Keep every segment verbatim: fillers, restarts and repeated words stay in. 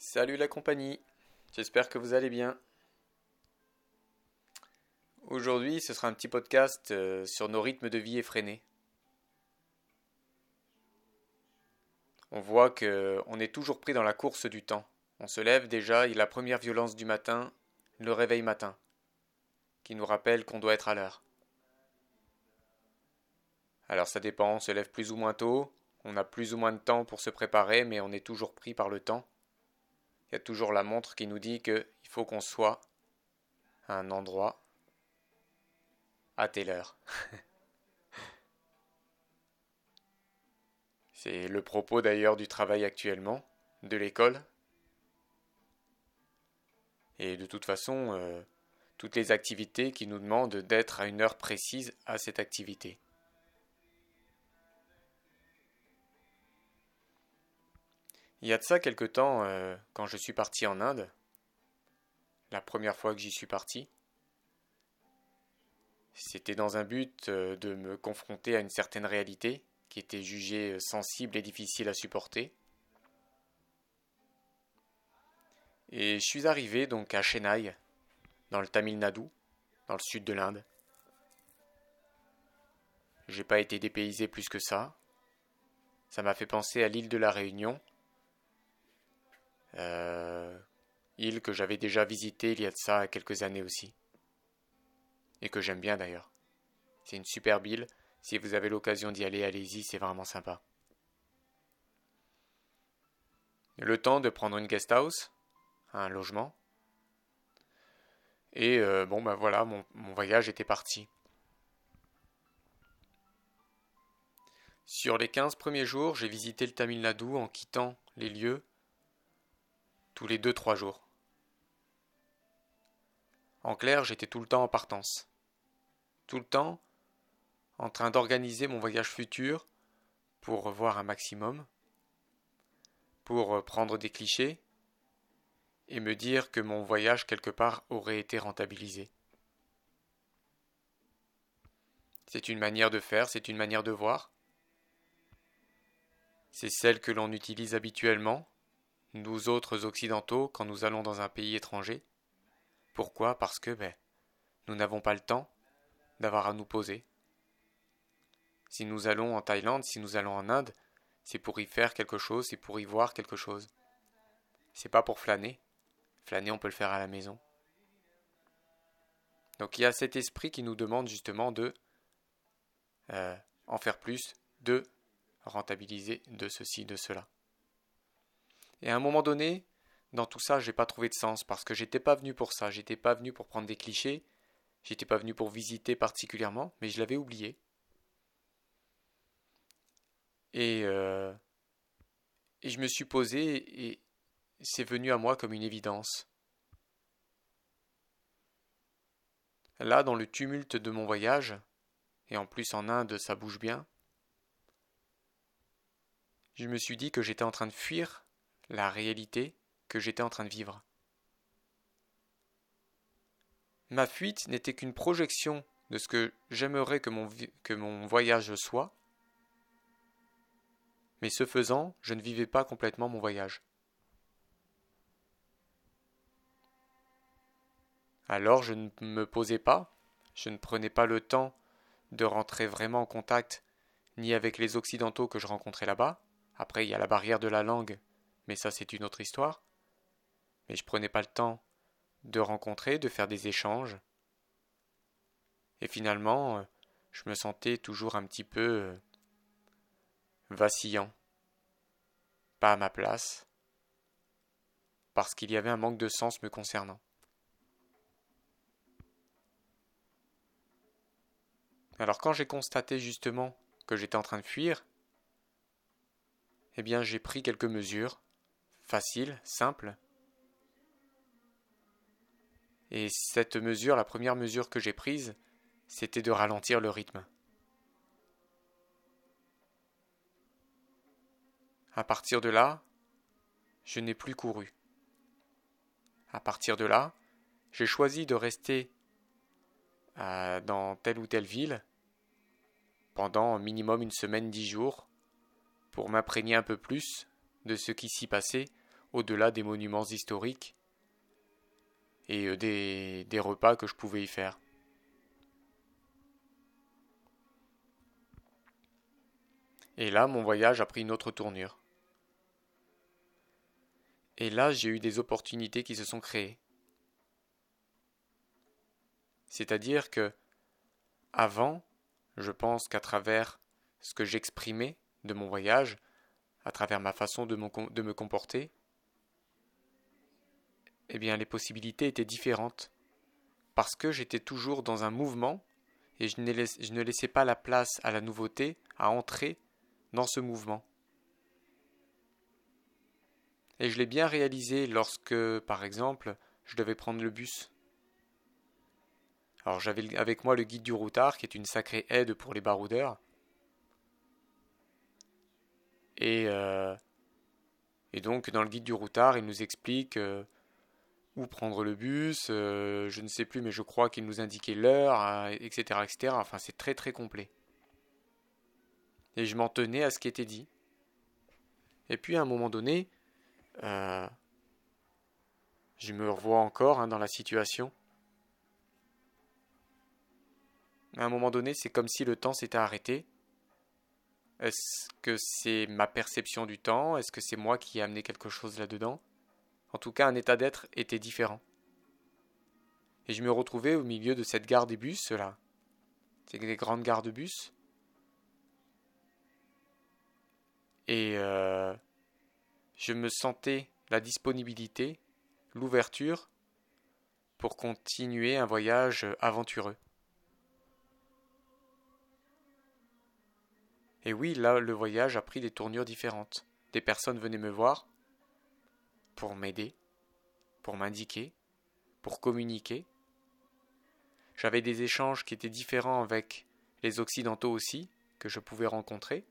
Salut la compagnie, j'espère que vous allez bien. Aujourd'hui, ce sera un petit podcast euh, sur nos rythmes de vie effrénés. On voit que on est toujours pris dans la course du temps. On se lève déjà et la première violence du matin, le réveil matin, qui nous rappelle qu'on doit être à l'heure. Alors ça dépend, on se lève plus ou moins tôt, on a plus ou moins de temps pour se préparer, mais on est toujours pris par le temps. Il y a toujours la montre qui nous dit qu'il faut qu'on soit à un endroit à telle heure. C'est le propos d'ailleurs du travail actuellement, de l'école. Et de toute façon, euh, toutes les activités qui nous demandent d'être à une heure précise à cette activité. Il y a de ça quelque temps, euh, quand je suis parti en Inde, la première fois que j'y suis parti, c'était dans un but euh, de me confronter à une certaine réalité qui était jugée sensible et difficile à supporter. Et je suis arrivé donc à Chennai, dans le Tamil Nadu, dans le sud de l'Inde. J'ai pas été dépaysé plus que ça. Ça m'a fait penser à l'île de la Réunion, euh, île que j'avais déjà visitée il y a de ça quelques années aussi, et que j'aime bien d'ailleurs. C'est une superbe île, si vous avez l'occasion d'y aller, allez-y, c'est vraiment sympa. Le temps de prendre une guest house, un logement, et euh, bon ben voilà, mon, mon voyage était parti. Sur les quinze premiers jours, j'ai visité le Tamil Nadu en quittant les lieux tous les deux trois jours. En clair, j'étais tout le temps en partance. Tout le temps en train d'organiser mon voyage futur pour voir un maximum, pour prendre des clichés et me dire que mon voyage quelque part aurait été rentabilisé. C'est une manière de faire, c'est une manière de voir. C'est celle que l'on utilise habituellement, nous autres occidentaux, quand nous allons dans un pays étranger. Pourquoi ? Parce que ben, nous n'avons pas le temps d'avoir à nous poser. Si nous allons en Thaïlande, si nous allons en Inde, c'est pour y faire quelque chose, c'est pour y voir quelque chose. C'est pas pour flâner. Flâner, on peut le faire à la maison. Donc il y a cet esprit qui nous demande justement de euh, en faire plus, de rentabiliser de ceci, de cela. Et à un moment donné, dans tout ça, j'ai pas trouvé de sens parce que j'étais pas venu pour ça, j'étais pas venu pour prendre des clichés, j'étais pas venu pour visiter particulièrement, mais je l'avais oublié. Et, euh, et je me suis posé et c'est venu à moi comme une évidence. Là, dans le tumulte de mon voyage, et en plus en Inde ça bouge bien, je me suis dit que j'étais en train de fuir la réalité que j'étais en train de vivre. Ma fuite n'était qu'une projection de ce que j'aimerais que mon, que mon voyage soit, mais ce faisant, je ne vivais pas complètement mon voyage. Alors je ne me posais pas, je ne prenais pas le temps de rentrer vraiment en contact ni avec les Occidentaux que je rencontrais là-bas. Après, il y a la barrière de la langue, mais ça c'est une autre histoire. Mais je prenais pas le temps de rencontrer, de faire des échanges. Et finalement, je me sentais toujours un petit peu vacillant, pas à ma place, parce qu'il y avait un manque de sens me concernant. Alors quand j'ai constaté justement que j'étais en train de fuir, eh bien j'ai pris quelques mesures, faciles, simples. Et cette mesure, la première mesure que j'ai prise, c'était de ralentir le rythme. À partir de là, je n'ai plus couru. À partir de là, j'ai choisi de rester à, dans telle ou telle ville pendant minimum une semaine, dix jours, pour m'imprégner un peu plus de ce qui s'y passait au-delà des monuments historiques et euh, des, des repas que je pouvais y faire. Et là, mon voyage a pris une autre tournure. Et là, j'ai eu des opportunités qui se sont créées. C'est-à-dire que, avant, je pense qu'à travers ce que j'exprimais de mon voyage, à travers ma façon de, mon, de me comporter, eh bien, les possibilités étaient différentes. Parce que j'étais toujours dans un mouvement et je ne, laisse, je ne laissais pas la place à la nouveauté à entrer dans ce mouvement. Et je l'ai bien réalisé lorsque, par exemple, je devais prendre le bus. Alors j'avais avec moi le guide du routard, qui est une sacrée aide pour les baroudeurs. Et, euh, et donc dans le guide du routard, il nous explique euh, où prendre le bus, euh, je ne sais plus, mais je crois qu'il nous indiquait l'heure, euh, et cetera, et cetera. Enfin, c'est très très complet. Et je m'en tenais à ce qui était dit. Et puis à un moment donné, euh, je me revois encore hein, dans la situation. À un moment donné, c'est comme si le temps s'était arrêté. Est-ce que c'est ma perception du temps? Est-ce que c'est moi qui ai amené quelque chose là-dedans? En tout cas, un état d'être était différent. Et je me retrouvais au milieu de cette gare des bus, là. C'est des grandes gares de bus. Et euh, je me sentais la disponibilité, l'ouverture pour continuer un voyage aventureux. Et oui, là, le voyage a pris des tournures différentes. Des personnes venaient me voir pour m'aider, pour m'indiquer, pour communiquer. J'avais des échanges qui étaient différents avec les Occidentaux aussi, que je pouvais rencontrer.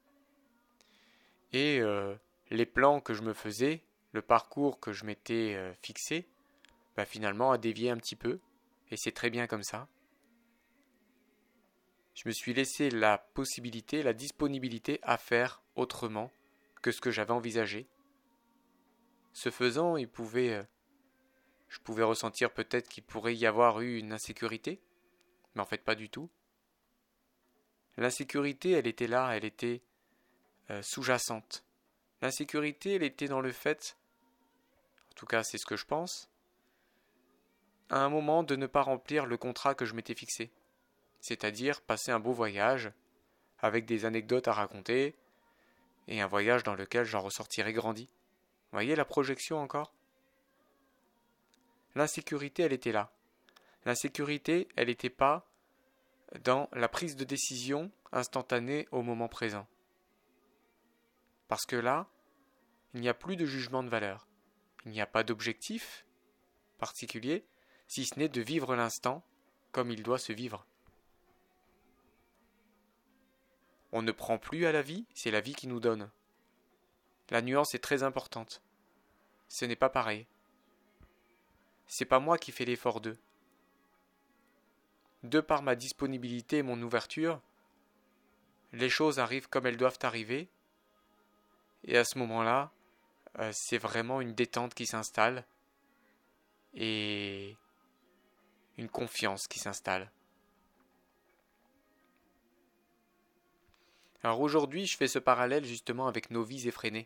Et euh, les plans que je me faisais, le parcours que je m'étais euh, fixé, bah, finalement a dévié un petit peu, et c'est très bien comme ça. Je me suis laissé la possibilité, la disponibilité à faire autrement que ce que j'avais envisagé. Ce faisant, il pouvait, euh, je pouvais ressentir peut-être qu'il pourrait y avoir eu une insécurité, mais en fait pas du tout. L'insécurité, elle était là, elle était euh, sous-jacente. L'insécurité, elle était dans le fait, en tout cas c'est ce que je pense, à un moment de ne pas remplir le contrat que je m'étais fixé. C'est-à-dire passer un beau voyage, avec des anecdotes à raconter, et un voyage dans lequel j'en ressortirai grandi. Vous voyez la projection encore? L'insécurité, elle était là. L'insécurité, elle n'était pas dans la prise de décision instantanée au moment présent. Parce que là, il n'y a plus de jugement de valeur. Il n'y a pas d'objectif particulier, si ce n'est de vivre l'instant comme il doit se vivre. On ne prend plus à la vie, c'est la vie qui nous donne. La nuance est très importante. Ce n'est pas pareil. C'est pas moi qui fais l'effort d'eux. De par ma disponibilité et mon ouverture, les choses arrivent comme elles doivent arriver, et à ce moment-là, euh, c'est vraiment une détente qui s'installe, et une confiance qui s'installe. Alors aujourd'hui, je fais ce parallèle justement avec nos vies effrénées.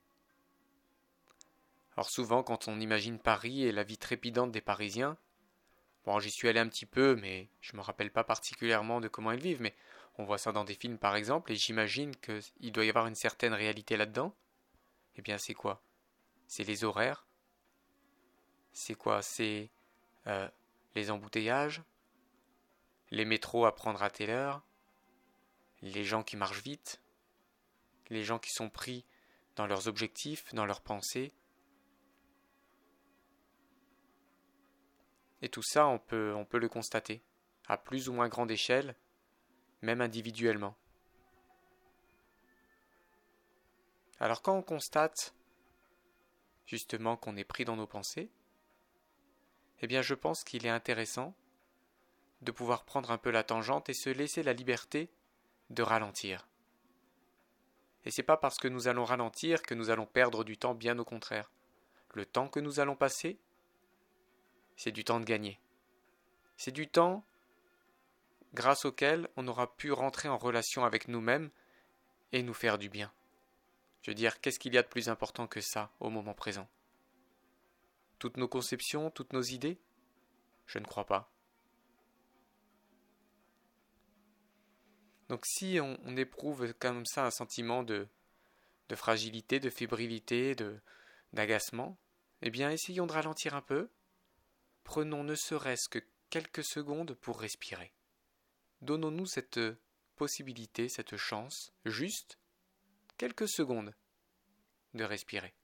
Alors souvent, quand on imagine Paris et la vie trépidante des Parisiens, bon, j'y suis allé un petit peu, mais je ne me rappelle pas particulièrement de comment ils vivent, mais on voit ça dans des films par exemple, et j'imagine qu'il doit y avoir une certaine réalité là-dedans. Eh bien, c'est quoi? C'est les horaires. C'est quoi? C'est euh, les embouteillages, les métros à prendre à telle heure, les gens qui marchent vite, les gens qui sont pris dans leurs objectifs, dans leurs pensées. Et tout ça, on peut, on peut le constater, à plus ou moins grande échelle, même individuellement. Alors quand on constate justement qu'on est pris dans nos pensées, eh bien je pense qu'il est intéressant de pouvoir prendre un peu la tangente et se laisser la liberté de ralentir. Et c'est pas parce que nous allons ralentir que nous allons perdre du temps, bien au contraire. le temps que nous allons passer, c'est du temps de gagner. C'est du temps grâce auquel on aura pu rentrer en relation avec nous-mêmes et nous faire du bien. Je veux dire, qu'est-ce qu'il y a de plus important que ça au moment présent? Toutes nos conceptions, toutes nos idées? Je ne crois pas. Donc si on, on éprouve comme ça un sentiment de, de fragilité, de fébrilité, de, d'agacement, eh bien essayons de ralentir un peu. Prenons ne serait-ce que quelques secondes pour respirer. Donnons-nous cette possibilité, cette chance, juste quelques secondes de respirer.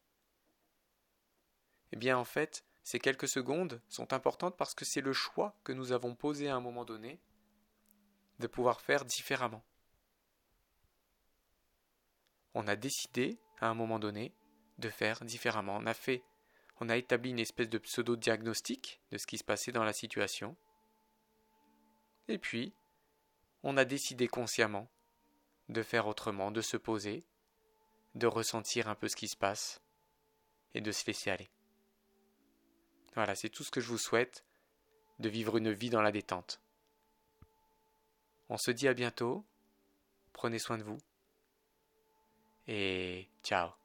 Eh bien en fait, ces quelques secondes sont importantes parce que c'est le choix que nous avons posé à un moment donné de pouvoir faire différemment. On a décidé, à un moment donné, de faire différemment. On a fait, on a établi une espèce de pseudo-diagnostic de ce qui se passait dans la situation. Et puis, on a décidé consciemment de faire autrement, de se poser, de ressentir un peu ce qui se passe et de se laisser aller. Voilà, c'est tout ce que je vous souhaite, de vivre une vie dans la détente. On se dit à bientôt, prenez soin de vous, et ciao.